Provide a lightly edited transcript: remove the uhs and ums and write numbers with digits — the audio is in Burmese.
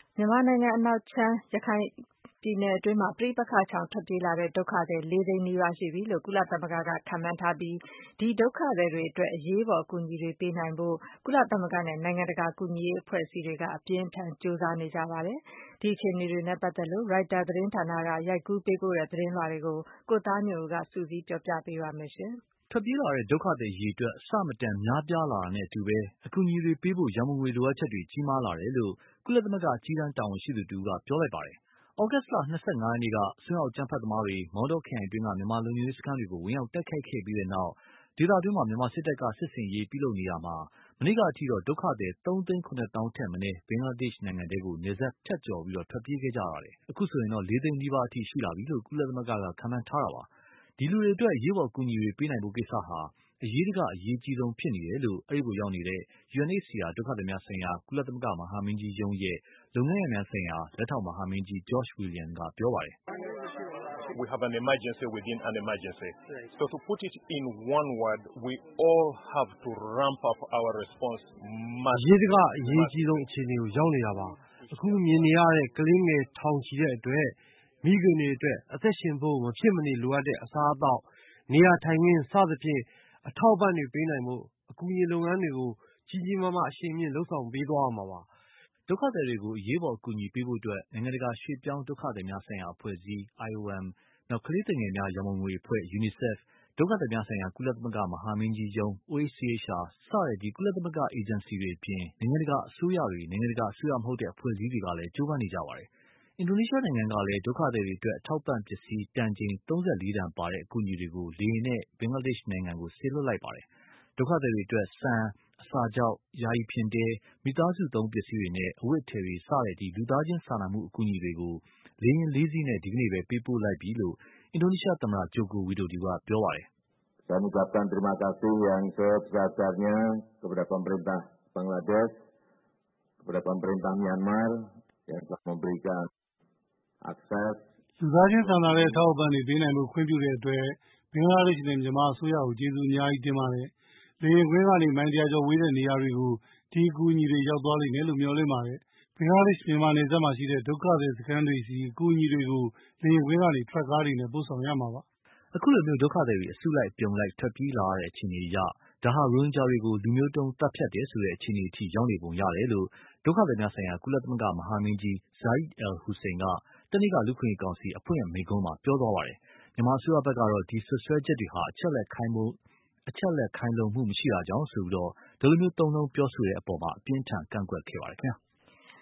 မြန်မာနိုင်ငံအနောက်ခြမ်းရခိုင်ပြည်နယ်အတွင်းမှာပဋိပက္ခချောင်ထွက်ပြေးလာတဲ့ဒုက္ခသည် 4 သိန်းနီးပါးရှိပြီလို့ကုလသမဂ္ဂကခန့်မှန်းထားပြီးဒီဒုက္ခသည်တွေအတွက်အရေးပေါ်အကူအညီတွေပေးနိုင်ဖို့ကုလသမဂ္ဂနဲ့နိုင်ငံတကာကူညီရေးအဖွဲ့အစည်းတွေကအပြင်းအထန်ကြိုးစားနေကြပါတယ်။ဒီအခြေအနေတွေနဲ့ပတ်သက်လို့ Reuters သတင်းဌာနကရိုက်ကူးပေးပို့တဲ့သတင်းလွှာတွေကိုကိုသားညွန့်ဦးကစုစည်းပြောပြပေးပါမယ်။ထွက်ပြေးလာတဲ့ဒုက္ခသည်အရေအတွက်အဆမတန်များပြားလာတာနဲ့အတူပဲအကူအညီတွေပေးဖို့ရန်ပုံငွေလိုအပ်ချက်တွေကြီးမားလာတယ်လို့ကုလသမဂ္ဂအကြီးတန်းတာဝန်ရှိသူတဦးကပြောလိုက်ပါတယ်။ ဩဂတ်စ်လ 25 ရက်နေ့ကအစွန်းရောက်အကြမ်းဖက်သမားတွေမောင်တောခရိုင်အတွင်းကမြန်မာလုံခြုံရေးစခန်းတွေကိုဝင်ရောက်တိုက်ခိုက်ခဲ့ပြီးနောက် ဒေသတွင်းမြန်မာစစ်တပ်ကစစ်ဆင်ရေးပြုလုပ်နေတာမှာမနေ့ကအထိတော့ဒုက္ခသည် 3 သိန်း 7 သောင်းထက်မနည်းဘင်္ဂလားဒေ့ရှ်နိုင်ငံထဲကိုနယ်စပ်ဖြတ်ကျော်ထွက်ပြေးခဲ့ကြရတယ်။အခုဆိုရင်တော့ 4 သိန်းနီးပါးအထိရှိလာပြီလို့ကုလသမဂ္ဂကခန့်မှန်းထားတာပါ။ ဒီလူတွေအတွက်အရေးပေါ်အကူအညီတွေပေးနိုင်ဖို့ကိစ္စဟာအရေးတကအရေးကြီးဆုံးဖြစ်နေတယ်လို့အဲဒီကိုရောက်နေတဲ့ UNHCR ဒုက္ခသည်များဆိုင်ရာကုလသမဂ္ဂမဟာမင်းကြီးရုံးရဲ့လုပ်ငန်းရပ်များဆိုင်ရာလက်ထောက်မဟာမင်းကြီး George Williams ကပြောပါတယ်။ We have an emergency within an emergency. So to put it in one word, we all have to ramp up our response. အရေးတကအရေးကြီးဆုံးအခြေအနေကိုရောက်နေတာပါ။အခုမြင်နေရတဲ့ကလေးငယ်ထောင်ချီတဲ့အတွက်မိခင်တွေအတွက်အသက်ရှင်ဖို့မဖြစ်မနေလိုအပ်တဲ့အစားအသောက်နေရာထိုင်ခင်းစသဖြင့်အထောက်အပံ့တွေပေးနိုင်ဖို့အကူအညီလုပ်ငန်းတွေကိုကြီးကြီးမားမားအရှိန်မြင့်လုပ်ဆောင်ပေးသွားရမှာပါ။ဒုက္ခသည်တွေကိုအရေးပေါ်အကူအညီပေးဖို့နိုင်ငံတကာရွှေ့ပြောင်းဒုက္ခသည်များဆိုင်ရာအဖွဲ့အစည်း IOM ကလေးသူငယ်များရန်ပုံငွေအဖွဲ့ UNICEF ဒုက္ခသည်များဆိုင်ရာကုလသမဂ္ဂမဟာမင်းကြီးရုံး OHCHR စတဲ့ကုလသမဂ္ဂအေဂျင်စီတွေအပြင်နိုင်ငံတကာအစိုးရတွေနိုင်ငံတကာအစိုးရမဟုတ်တဲ့အဖွဲ့အစည်းတွေကလည်းကြိုးပမ်းနေကြပါတယ်။ အင်ဒိုနီးရှားနိုင်ငံကလည်းဒုက္ခသည်တွေအတွက်အထောက်အပံ့ပစ္စည်းတန်ချိန် 34 တန်ပါတဲ့အကူအညီတွေကိုလေယာဉ်နဲ့ဘင်္ဂလားဒေ့ရှ်နိုင်ငံကိုစေလွှတ်လိုက်ပါတယ်။ ဒုက္ခသည်တွေအတွက်ဆန်အစာခြောက်ယာယီဖျင်တဲမိသားစုသုံးပစ္စည်းတွေနဲ့အဝတ်အထည်တွေစတဲ့လူသားချင်းစာနာမှုအကူအညီတွေကိုလေယာဉ် 4 စီးနဲ့ဒီကနေ့ပဲပေးပို့လိုက်ပြီလို့အင်ဒိုနီးရှားသမ္မတ Joko Widodo ကပြောပါတယ်။ Saya mengucapkan terima kasih yang sebesar-besarnya kepada pemerintah Bangladesh, kepada pemerintah Myanmar yang telah memberikan akses လူသားချင်းစာနာတဲ့အထောက်အပံ့တွေပေးနိုင်ဖို့ခွင့်ပြုတဲ့အတွက်ဘင်္ဂလားဒေ့ရှ်နဲ့မြန်မာအစိုးရကိုကျေးဇူးအများကြီးတင်ပါတယ်။လေယာဉ်ကွင်းကနေမိုင် 100 ကျော်ဝေးတဲ့နေရာတွေကိုဒီအကူအညီတွေရောက်သွားလိမ့်မယ်လို့မျှော်လင့်ပါတယ်။ဘင်္ဂလားဒေ့ရှ်မြန်မာနယ်စပ်မှာရှိတဲ့ဒုက္ခသည်စခန်းတွေဆီအကူအညီတွေကိုလေယာဉ်ကွင်းကနေထရပ်ကားတွေနဲ့ပို့ဆောင်ရမှာပါ။အခုလိုဒုက္ခသည်တွေအစုလိုက်အပြုံလိုက်ထွက်ပြေးလာရတဲ့အခြေအနေအရဒါဟာရိုဟင်ဂျာတွေကိုလူမျိုးတုံးသတ်ဖြတ်တယ်ဆိုတဲ့အခြေအနေအထိရောက်နေပုံရတယ်လို့ဒုက္ခသည်များဆိုင်ရာကုလသမဂ္ဂမဟာမင်းကြီး Zeid Al Hussein ကတနေ့ကလူ့အခွင့်အရေးကောင်စီအဖွင့်မိန့်ခွန်းမှာပြောသွားပါတယ်။မြန်မာအစိုးရဘက်ကတော့ဒီစွပ်စွဲချက်တွေဟာအချက်အလက်ခိုင်လုံမှုမရှိတာကြောင့်ဆိုပြီးဒီလိုသုံးနှုန်းပြောဆိုတဲ့အပေါ်အပြင်းအထန်ကန့်ကွက်ခဲ့ပါတယ်ခင်ဗျာ။